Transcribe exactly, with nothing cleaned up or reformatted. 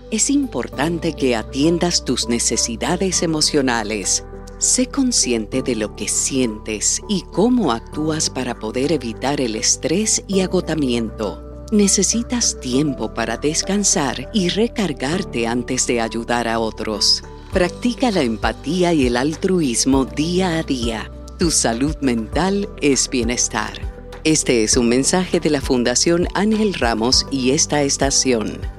Es importante que atiendas tus necesidades emocionales. Sé consciente de lo que sientes y cómo actúas para poder evitar el estrés y agotamiento. Necesitas tiempo para descansar y recargarte antes de ayudar a otros. Practica la empatía y el altruismo día a día. Tu salud mental es bienestar. Este es un mensaje de la Fundación Ángel Ramos y esta estación.